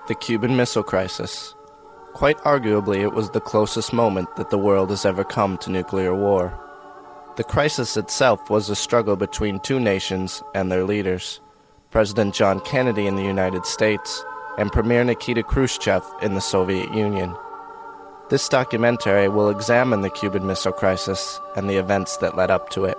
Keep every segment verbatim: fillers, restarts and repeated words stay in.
The Cuban Missile Crisis. Quite arguably, it was the closest moment that the world has ever come to nuclear war. The crisis itself was a struggle between two nations and their leaders, President John Kennedy in the United States and Premier Nikita Khrushchev in the Soviet Union. This documentary will examine the Cuban Missile Crisis and the events that led up to it.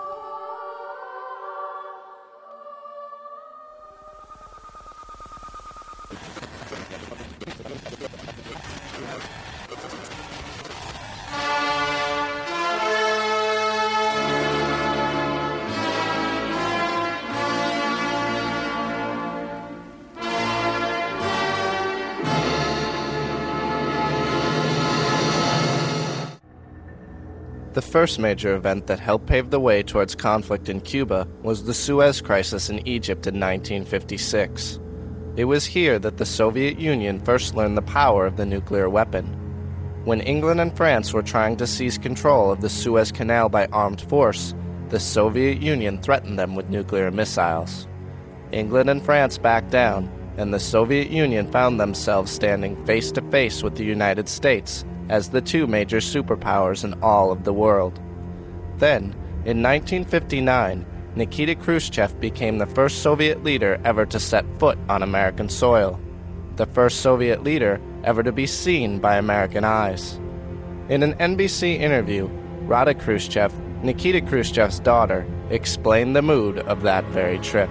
The first major event that helped pave the way towards conflict in Cuba was the Suez Crisis in Egypt in nineteen fifty-six. It was here that the Soviet Union first learned the power of the nuclear weapon. When England and France were trying to seize control of the Suez Canal by armed force, the Soviet Union threatened them with nuclear missiles. England and France backed down, and the Soviet Union found themselves standing face to face with the United States as the two major superpowers in all of the world. Then, in nineteen fifty-nine, Nikita Khrushchev became the first Soviet leader ever to set foot on American soil, the first Soviet leader ever to be seen by American eyes. In an N B C interview, Rada Khrushchev, Nikita Khrushchev's daughter, explained the mood of that very trip.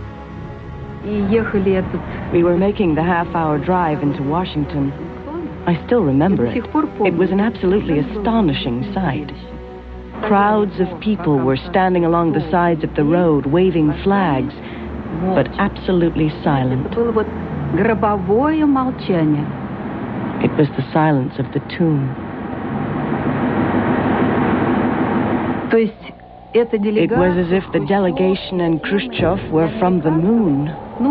We were making the half-hour drive into Washington. I still remember it. It was an absolutely astonishing sight. Crowds of people were standing along the sides of the road, waving flags, but absolutely silent. It was the silence of the tomb. It was as if the delegation and Khrushchev were from the moon.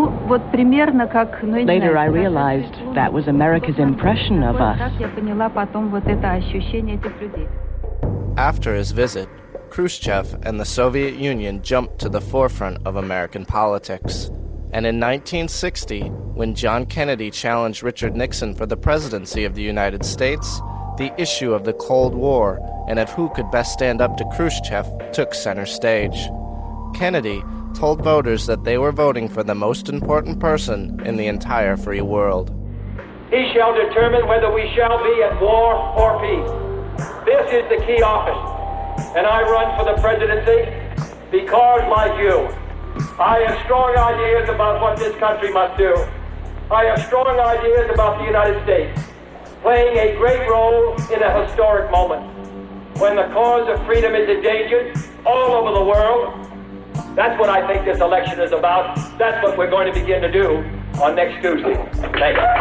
Later I realized that was America's impression of us. After his visit, Khrushchev and the Soviet Union jumped to the forefront of American politics. And in nineteen sixty, when John Kennedy challenged Richard Nixon for the presidency of the United States, the issue of the Cold War and of who could best stand up to Khrushchev took center stage. Kennedy told voters that they were voting for the most important person in the entire free world. He shall determine whether we shall be at war or peace. This is the key office, and I run for the presidency because, like you, I have strong ideas about what this country must do. I have strong ideas about the United States, playing a great role in a historic moment. When the cause of freedom is endangered all over the world, that's what I think this election is about. That's what we're going to begin to do on next Tuesday. Thank you.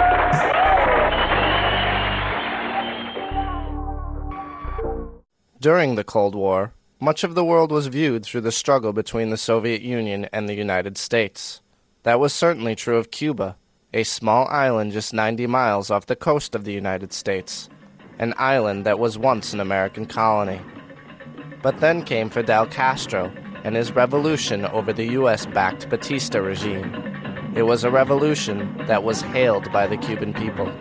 During the Cold War, much of the world was viewed through the struggle between the Soviet Union and the United States. That was certainly true of Cuba, a small island just ninety miles off the coast of the United States, an island that was once an American colony. But then came Fidel Castro and his revolution over the U S-backed Batista regime. It was a revolution that was hailed by the Cuban people.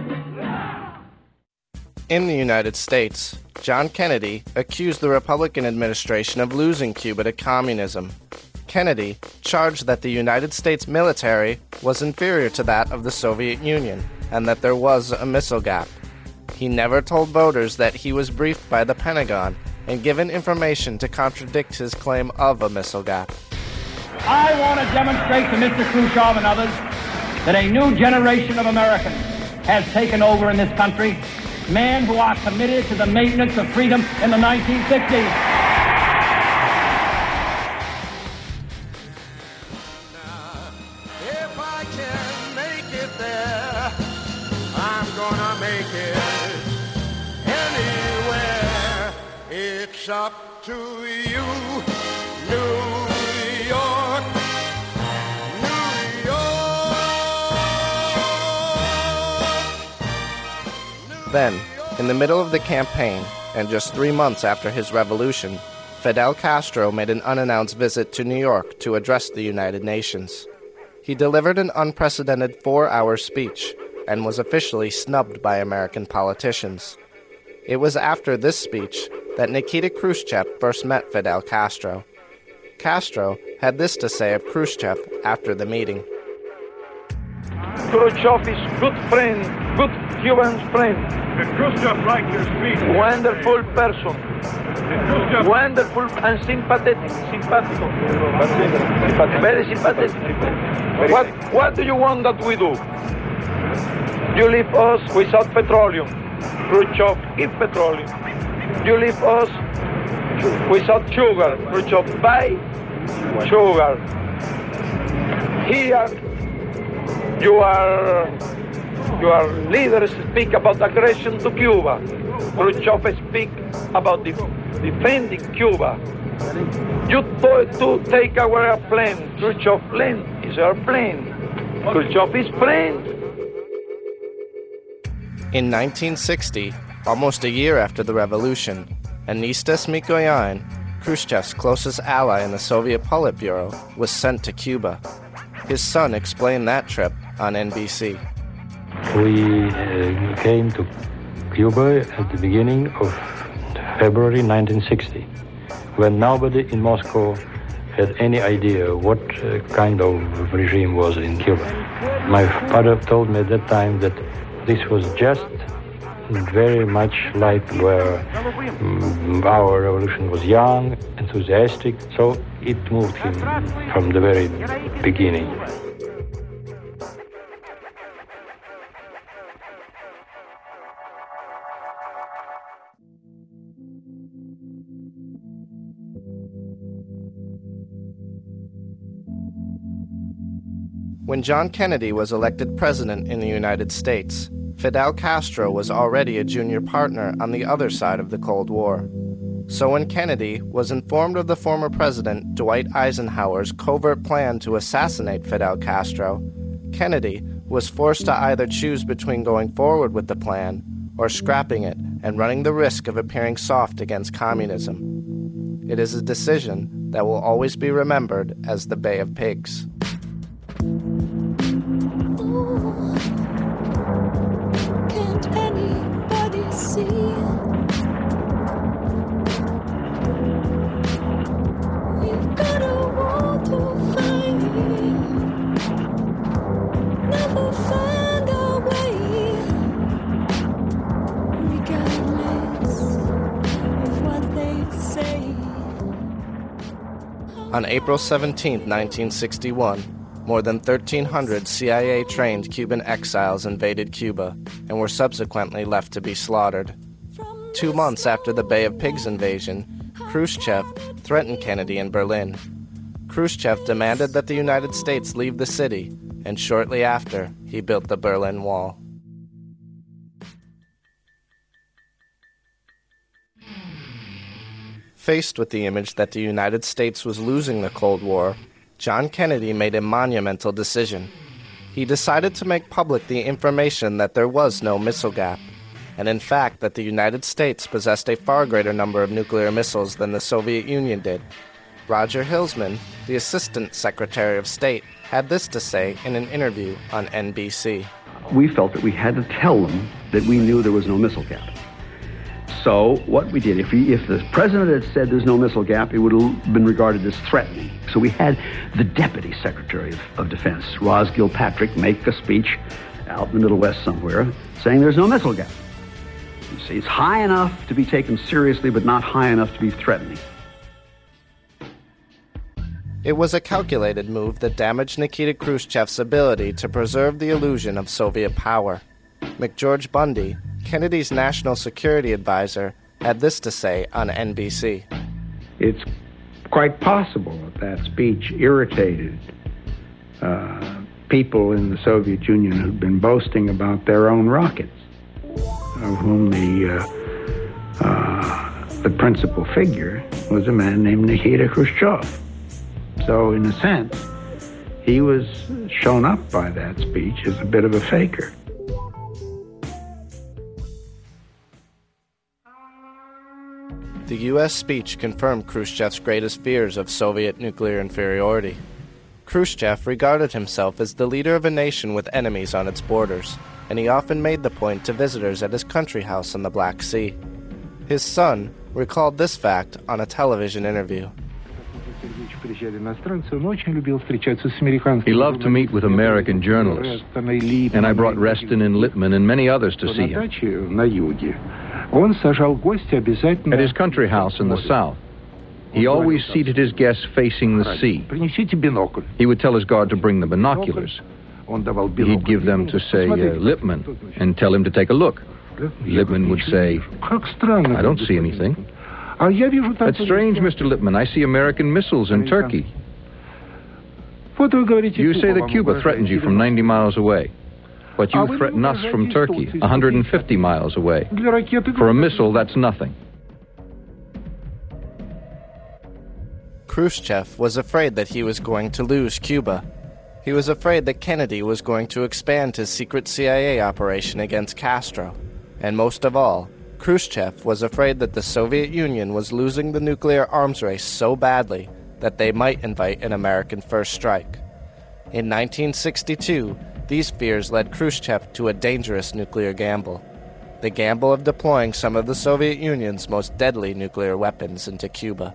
In the United States, John Kennedy accused the Republican administration of losing Cuba to communism. Kennedy charged that the United States military was inferior to that of the Soviet Union and that there was a missile gap. He never told voters that he was briefed by the Pentagon and given information to contradict his claim of a missile gap. I want to demonstrate to Mister Khrushchev and others that a new generation of Americans has taken over in this country, men who are committed to the maintenance of freedom in the nineteen sixties. If I can make it there, I'm gonna make it anywhere. It's up to you, New York, New York. Then, in the middle of the campaign, and just three months after his revolution, Fidel Castro made an unannounced visit to New York to address the United Nations. He delivered an unprecedented four-hour speech, and was officially snubbed by American politicians. It was after this speech that Nikita Khrushchev first met Fidel Castro. Castro had this to say of Khrushchev after the meeting. Khrushchev is good friend, good Cuban friend. Did Khrushchev like your speech? Wonderful person. Khrushchev... Wonderful and sympathetic. Simpatico. Very sympathetic. What, what do you want that we do? You leave us without petroleum. Khrushchev, give petroleum. You leave us without sugar. Khrushchev, buy sugar. Here, you are, your leaders speak about aggression to Cuba. Khrushchev speak about the, defending Cuba. You to, to take our plane. Khrushchev plane is our plane. Khrushchev is friend. In nineteen sixty, almost a year after the revolution, Anastas Mikoyan, Khrushchev's closest ally in the Soviet Politburo, was sent to Cuba. His son explained that trip on N B C. We uh, came to Cuba at the beginning of February nineteen sixty, when nobody in Moscow had any idea what uh, kind of regime was in Cuba. My father told me at that time that this was just very much like where um, our revolution was young, enthusiastic, so it moved him from the very beginning. When John Kennedy was elected president in the United States, Fidel Castro was already a junior partner on the other side of the Cold War. So when Kennedy was informed of the former president Dwight Eisenhower's covert plan to assassinate Fidel Castro, Kennedy was forced to either choose between going forward with the plan or scrapping it and running the risk of appearing soft against communism. It is a decision that will always be remembered as the Bay of Pigs. On April seventeenth, nineteen sixty-one, more than thirteen hundred C I A-trained Cuban exiles invaded Cuba and were subsequently left to be slaughtered. Two months after the Bay of Pigs invasion, Khrushchev threatened Kennedy in Berlin. Khrushchev demanded that the United States leave the city, and shortly after, he built the Berlin Wall. Faced with the image that the United States was losing the Cold War, John Kennedy made a monumental decision. He decided to make public the information that there was no missile gap, and in fact that the United States possessed a far greater number of nuclear missiles than the Soviet Union did. Roger Hilsman, the Assistant Secretary of State, had this to say in an interview on N B C. We felt that we had to tell them that we knew there was no missile gap. So what we did, if, we, if the president had said there's no missile gap, it would have been regarded as threatening. So we had the Deputy Secretary of, of Defense, Roz Gilpatrick, make a speech out in the Middle West somewhere saying there's no missile gap. You see, it's high enough to be taken seriously, but not high enough to be threatening. It was a calculated move that damaged Nikita Khrushchev's ability to preserve the illusion of Soviet power. McGeorge Bundy, Kennedy's national security advisor, had this to say on N B C. It's quite possible that that speech irritated uh, people in the Soviet Union who'd been boasting about their own rockets, of whom the, uh, uh, the principal figure was a man named Nikita Khrushchev. So, in a sense, he was shown up by that speech as a bit of a faker. The U S speech confirmed Khrushchev's greatest fears of Soviet nuclear inferiority. Khrushchev regarded himself as the leader of a nation with enemies on its borders, and he often made the point to visitors at his country house on the Black Sea. His son recalled this fact on a television interview. He loved to meet with American journalists, and I brought Reston and Lippman and many others to see him. At his country house in the south, he always seated his guests facing the sea. He would tell his guard to bring the binoculars. He'd give them to, say, uh, Lippman, and tell him to take a look. Lippman would say, "I don't see anything." "That's strange, Mister Lippman. I see American missiles in Turkey." "You say that Cuba threatens you from ninety miles away, but you threaten us from Turkey, one hundred fifty miles away. For a missile, that's nothing." Khrushchev was afraid that he was going to lose Cuba. He was afraid that Kennedy was going to expand his secret C I A operation against Castro. And most of all, Khrushchev was afraid that the Soviet Union was losing the nuclear arms race so badly that they might invite an American first strike. In nineteen sixty-two, these fears led Khrushchev to a dangerous nuclear gamble, the gamble of deploying some of the Soviet Union's most deadly nuclear weapons into Cuba.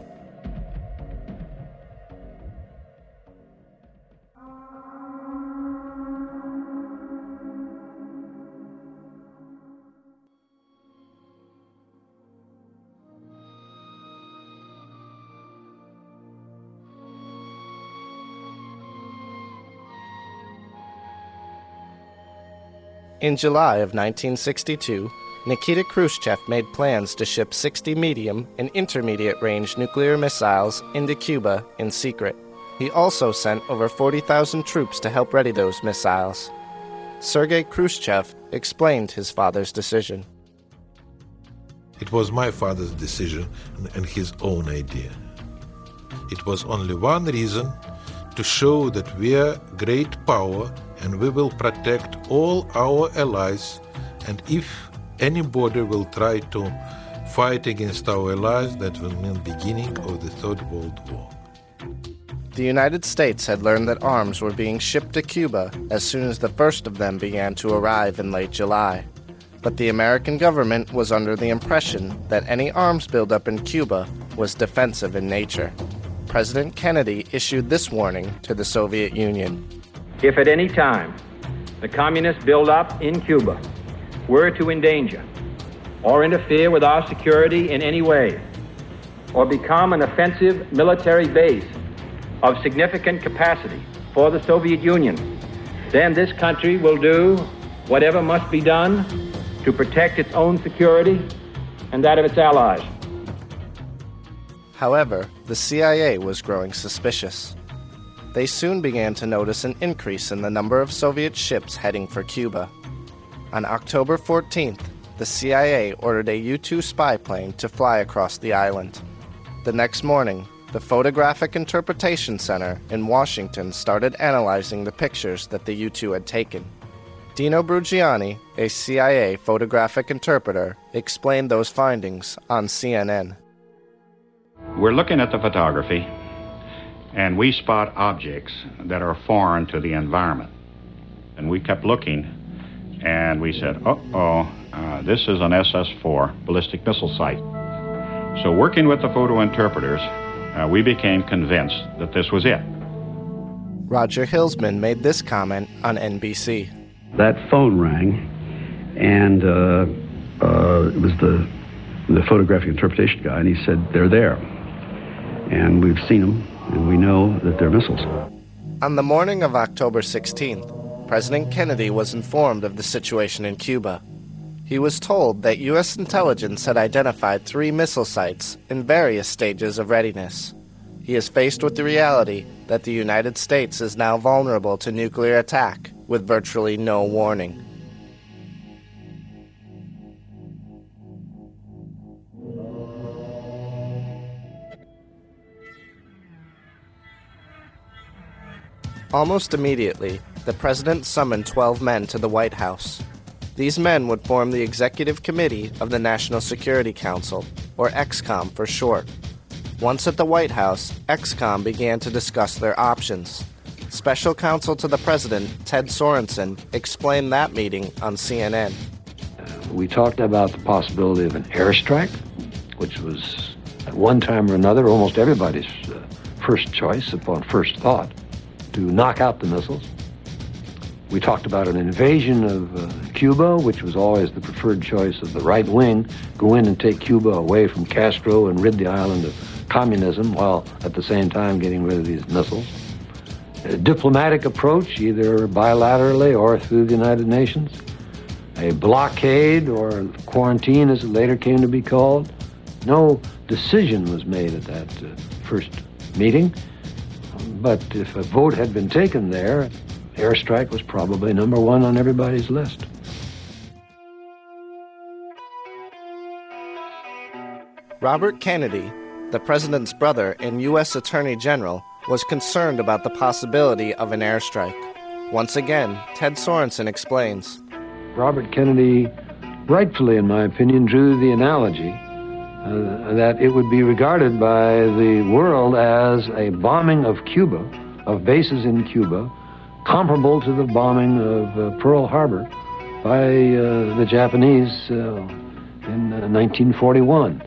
In July of nineteen sixty-two, Nikita Khrushchev made plans to ship sixty medium and intermediate-range nuclear missiles into Cuba in secret. He also sent over forty thousand troops to help ready those missiles. Sergei Khrushchev explained his father's decision. It was my father's decision and his own idea. It was only one reason: to show that we are great power and we will protect all our allies, and if anybody will try to fight against our allies, that will mean the beginning of the Third World War. The United States had learned that arms were being shipped to Cuba as soon as the first of them began to arrive in late July. But the American government was under the impression that any arms buildup in Cuba was defensive in nature. President Kennedy issued this warning to the Soviet Union. If at any time the communist buildup in Cuba were to endanger or interfere with our security in any way, or become an offensive military base of significant capacity for the Soviet Union, then this country will do whatever must be done to protect its own security and that of its allies. However, the C I A was growing suspicious. They soon began to notice an increase in the number of Soviet ships heading for Cuba. On October fourteenth, the C I A ordered a U two spy plane to fly across the island. The next morning, the Photographic Interpretation Center in Washington started analyzing the pictures that the U two had taken. Dino Brugiani, a C I A photographic interpreter, explained those findings on C N N. We're looking at the photography, and we spot objects that are foreign to the environment. And we kept looking, and we said, uh-oh, uh, this is an S S four ballistic missile site. So working with the photo interpreters, uh, we became convinced that this was it. Roger Hilsman made this comment on N B C. That phone rang, and uh, uh, it was the, the photographic interpretation guy, and he said, they're there. And we've seen them, and we know that they're missiles. On the morning of October sixteenth, President Kennedy was informed of the situation in Cuba. He was told that U S intelligence had identified three missile sites in various stages of readiness. He is faced with the reality that the United States is now vulnerable to nuclear attack with virtually no warning. Almost immediately, the president summoned twelve men to the White House. These men would form the Executive Committee of the National Security Council, or X COM for short. Once at the White House, X COM began to discuss their options. Special counsel to the president, Ted Sorensen, explained that meeting on C N N. Uh, we talked about the possibility of an airstrike, which was at one time or another almost everybody's uh, first choice upon first thought, to knock out the missiles. We talked about an invasion of uh, Cuba, which was always the preferred choice of the right wing, go in and take Cuba away from Castro and rid the island of communism, while at the same time getting rid of these missiles. A diplomatic approach, either bilaterally or through the United Nations. A blockade or quarantine, as it later came to be called. No decision was made at that uh, first meeting, but if a vote had been taken there, airstrike was probably number one on everybody's list. Robert Kennedy, the president's brother and U S Attorney General, was concerned about the possibility of an airstrike. Once again, Ted Sorensen explains. Robert Kennedy, rightfully in my opinion, drew the analogy uh, that it would be regarded by the world as a bombing of Cuba, of bases in Cuba, comparable to the bombing of uh, Pearl Harbor by uh, the Japanese uh, in uh, nineteen forty-one.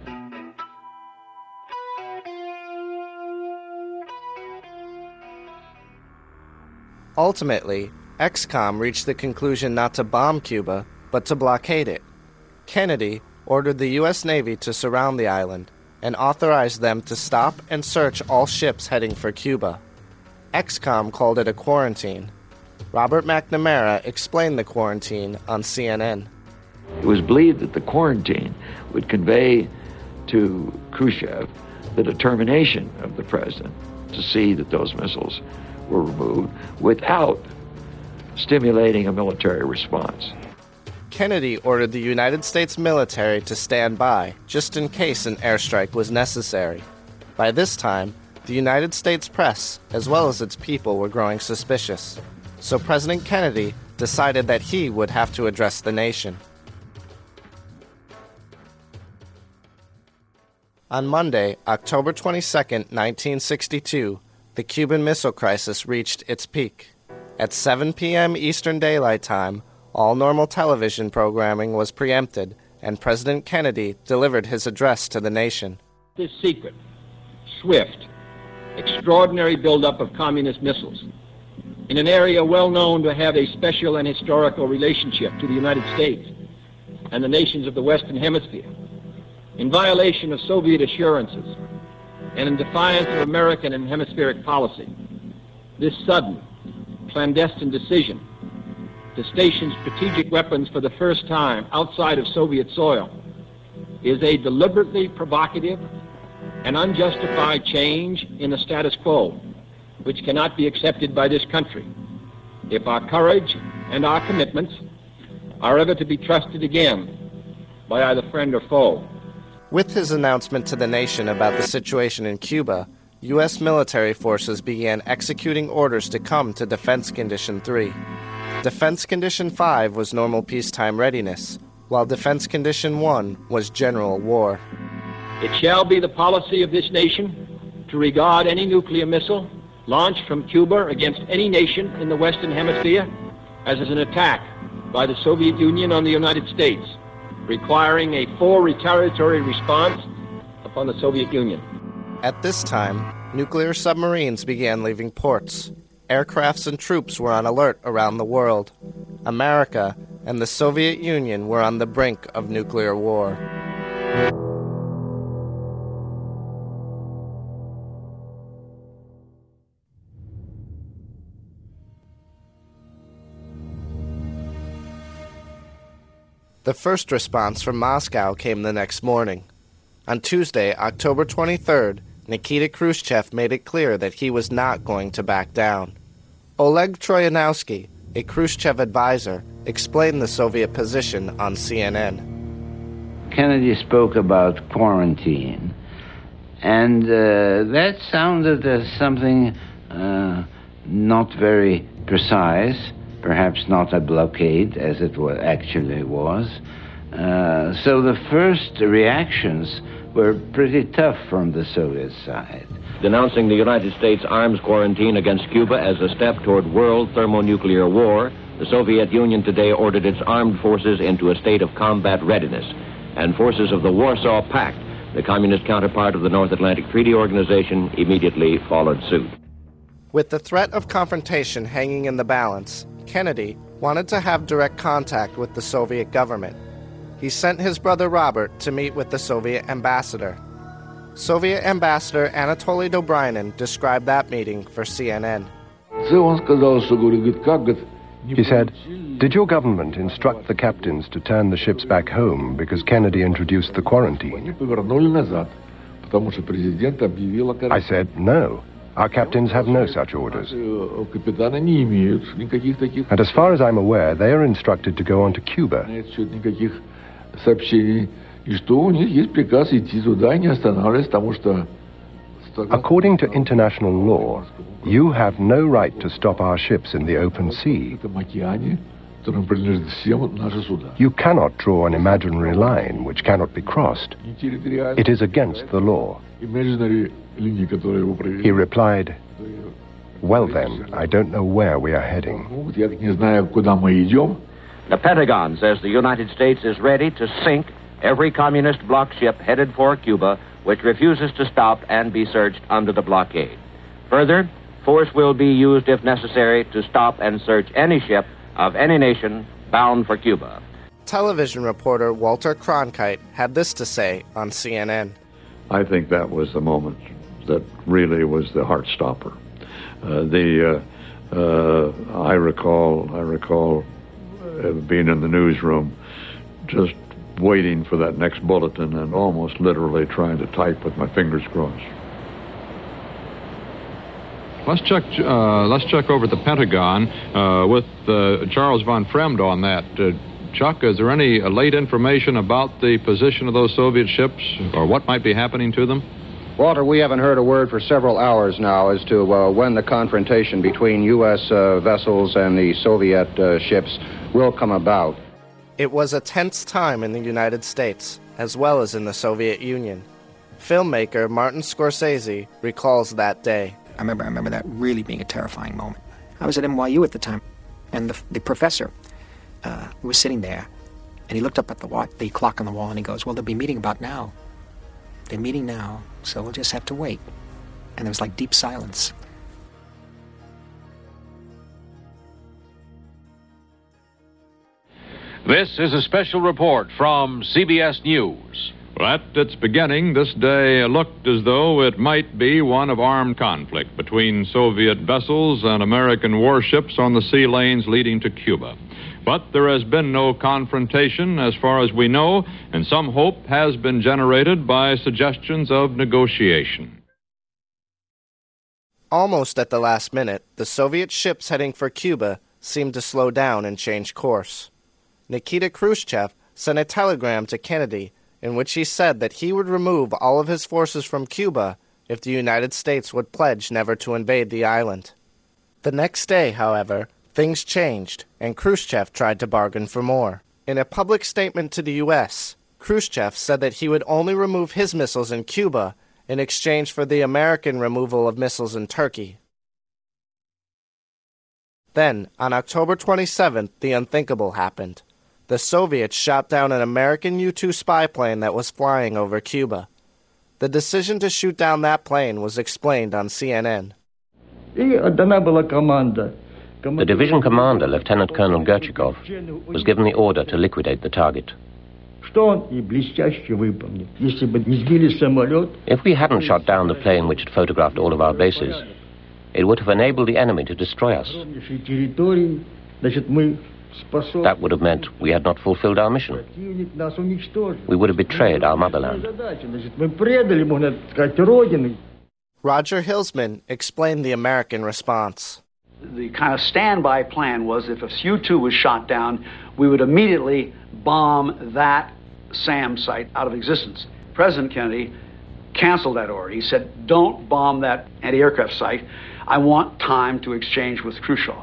Ultimately, X COM reached the conclusion not to bomb Cuba, but to blockade it. Kennedy ordered the U S Navy to surround the island and authorized them to stop and search all ships heading for Cuba. X COM called it a quarantine. Robert McNamara explained the quarantine on C N N. It was believed that the quarantine would convey to Khrushchev the determination of the president to see that those missiles were removed without stimulating a military response. Kennedy ordered the United States military to stand by, just in case an airstrike was necessary. By this time, the United States press, as well as its people, were growing suspicious. So President Kennedy decided that he would have to address the nation. On Monday, October twenty-second, nineteen sixty-two, the Cuban Missile Crisis reached its peak. At seven p.m. Eastern Daylight Time, all normal television programming was preempted, and President Kennedy delivered his address to the nation. This secret, swift, extraordinary buildup of communist missiles in an area well known to have a special and historical relationship to the United States and the nations of the Western Hemisphere, in violation of Soviet assurances and in defiance of American and hemispheric policy. This sudden, clandestine decision to station strategic weapons for the first time outside of Soviet soil is a deliberately provocative and unjustified change in the status quo, which cannot be accepted by this country if our courage and our commitments are ever to be trusted again by either friend or foe. With his announcement to the nation about the situation in Cuba, U S military forces began executing orders to come to Defense Condition three. Defense Condition five was normal peacetime readiness, while Defense Condition one was general war. It shall be the policy of this nation to regard any nuclear missile launched from Cuba against any nation in the Western Hemisphere as an attack by the Soviet Union on the United States, requiring a full retaliatory response upon the Soviet Union. At this time, nuclear submarines began leaving ports. Aircrafts and troops were on alert around the world. America and the Soviet Union were on the brink of nuclear war. The first response from Moscow came the next morning. On Tuesday, October twenty-third, Nikita Khrushchev made it clear that he was not going to back down. Oleg Troyanowski, a Khrushchev advisor, explained the Soviet position on C N N. Kennedy spoke about quarantine, and uh, that sounded as something uh, not very precise, perhaps not a blockade as it was, actually was. Uh, so the first reactions were pretty tough from the Soviet side. Denouncing the United States arms quarantine against Cuba as a step toward world thermonuclear war, the Soviet Union today ordered its armed forces into a state of combat readiness, and forces of the Warsaw Pact, the communist counterpart of the North Atlantic Treaty Organization, immediately followed suit. With the threat of confrontation hanging in the balance, Kennedy wanted to have direct contact with the Soviet government. He sent his brother Robert to meet with the Soviet ambassador. Soviet Ambassador Anatoly Dobrynin described that meeting for C N N. He said, "Did your government instruct the captains to turn the ships back home because Kennedy introduced the quarantine?" I said, "No. Our captains have no such orders. And as far as I'm aware, they are instructed to go on to Cuba." According to international law, you have no right to stop our ships in the open sea. You cannot draw an imaginary line which cannot be crossed. It is against the law. He replied, "Well then, I don't know where we are heading." The Pentagon says the United States is ready to sink every communist bloc ship headed for Cuba which refuses to stop and be searched under the blockade. Further, force will be used if necessary to stop and search any ship of any nation bound for Cuba. Television reporter Walter Cronkite had this to say on C N N. I think that was the moment that really was the heart stopper. Uh, the uh, uh, I recall I recall uh, being in the newsroom, just waiting for that next bulletin and almost literally trying to type with my fingers crossed. Let's check. Uh, let's check over at the Pentagon uh, with uh, Charles von Fremd on that. Uh, Chuck, is there any uh, late information about the position of those Soviet ships or what might be happening to them? Walter, we haven't heard a word for several hours now as to uh, when the confrontation between U S uh, vessels and the Soviet uh, ships will come about. It was a tense time in the United States, as well as in the Soviet Union. Filmmaker Martin Scorsese recalls that day. I remember, I remember that really being a terrifying moment. I was at N Y U at the time, and the, the professor uh, was sitting there, and he looked up at the watch, the clock on the wall, and he goes, "Well, they'll be meeting about now. They're meeting now, so we'll just have to wait." And there was like deep silence. This is a special report from C B S News. Well, at its beginning, this day looked as though it might be one of armed conflict between Soviet vessels and American warships on the sea lanes leading to Cuba. But there has been no confrontation as far as we know, and some hope has been generated by suggestions of negotiation. Almost at the last minute, the Soviet ships heading for Cuba seemed to slow down and change course. Nikita Khrushchev sent a telegram to Kennedy in which he said that he would remove all of his forces from Cuba if the United States would pledge never to invade the island. The next day, however, things changed, and Khrushchev tried to bargain for more. In a public statement to the U S, Khrushchev said that he would only remove his missiles in Cuba in exchange for the American removal of missiles in Turkey. Then, on October twenty-seventh, the unthinkable happened. The Soviets shot down an American U two spy plane that was flying over Cuba. The decision to shoot down that plane was explained on C N N. The division commander, Lieutenant Colonel Gerchikov, was given the order to liquidate the target. If we hadn't shot down the plane which had photographed all of our bases, it would have enabled the enemy to destroy us. That would have meant we had not fulfilled our mission. We would have betrayed our motherland. Roger Hilsman explained the American response. The kind of standby plan was if a U two was shot down, we would immediately bomb that SAM site out of existence. President Kennedy canceled that order. He said, "Don't bomb that anti-aircraft site. I want time to exchange with Khrushchev."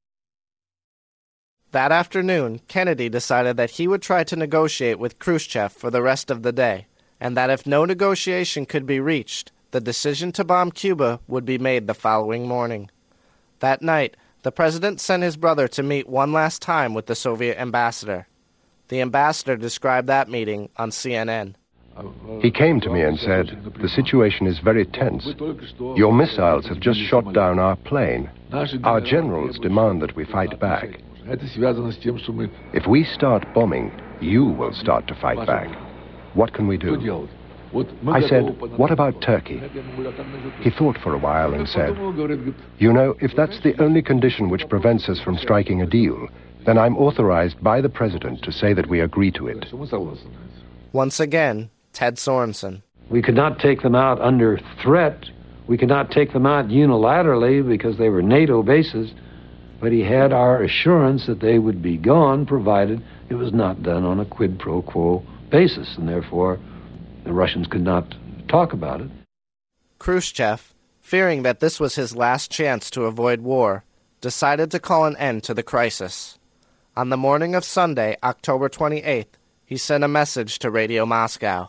That afternoon, Kennedy decided that he would try to negotiate with Khrushchev for the rest of the day, and that if no negotiation could be reached, the decision to bomb Cuba would be made the following morning. That night, the president sent his brother to meet one last time with the Soviet ambassador. The ambassador described that meeting on C N N. He came to me and said, "The situation is very tense. Your missiles have just shot down our plane. Our generals demand that we fight back. If we start bombing, you will start to fight back. What can we do?" I said, "What about Turkey?" He thought for a while and said, "You know, if that's the only condition which prevents us from striking a deal, then I'm authorized by the president to say that we agree to it." Once again, Ted Sorensen. We could not take them out under threat. We could not take them out unilaterally because they were NATO bases. But he had our assurance that they would be gone, provided it was not done on a quid pro quo basis, and therefore the Russians could not talk about it. Khrushchev, fearing that this was his last chance to avoid war, decided to call an end to the crisis. On the morning of Sunday, October twenty-eighth, he sent a message to Radio Moscow.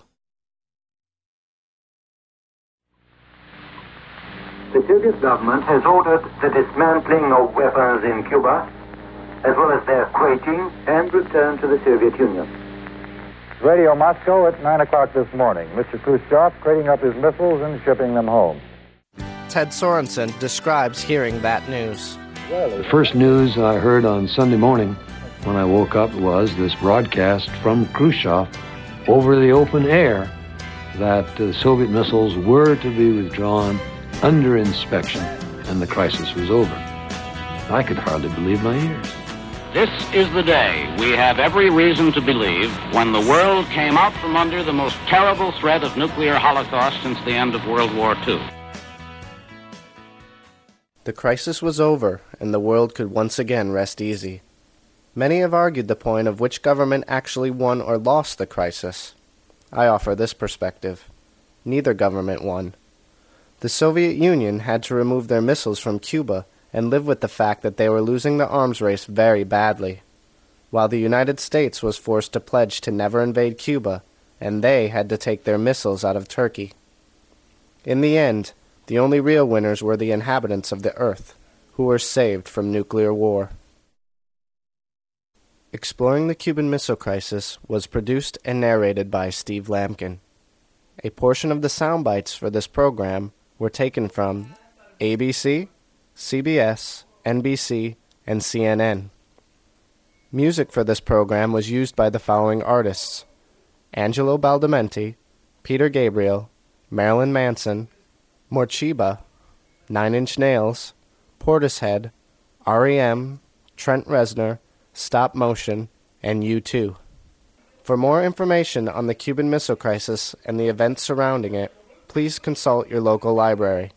The Soviet government has ordered the dismantling of weapons in Cuba, as well as their crating and return to the Soviet Union. Radio Moscow at nine o'clock this morning. Mister Khrushchev crating up his missiles and shipping them home. Ted Sorensen describes hearing that news. The first news I heard on Sunday morning when I woke up was this broadcast from Khrushchev over the open air that the Soviet missiles were to be withdrawn under inspection and the crisis was over. I could hardly believe my ears. This is the day we have every reason to believe when the world came out from under the most terrible threat of nuclear holocaust since the end of World War Two. The crisis was over, and the world could once again rest easy. Many have argued the point of which government actually won or lost the crisis. I offer this perspective. Neither government won. The Soviet Union had to remove their missiles from Cuba and live with the fact that they were losing the arms race very badly, while the United States was forced to pledge to never invade Cuba, and they had to take their missiles out of Turkey. In the end, the only real winners were the inhabitants of the earth, who were saved from nuclear war. Exploring the Cuban Missile Crisis was produced and narrated by Steve Lampkin. A portion of the sound bites for this program were taken from A B C, C B S, N B C, and C N N. Music for this program was used by the following artists: Angelo Baldamenti, Peter Gabriel, Marilyn Manson, Morcheeba, Nine Inch Nails, Portishead, R E M, Trent Reznor, Stop Motion, and U two. For more information on the Cuban Missile Crisis and the events surrounding it, please consult your local library.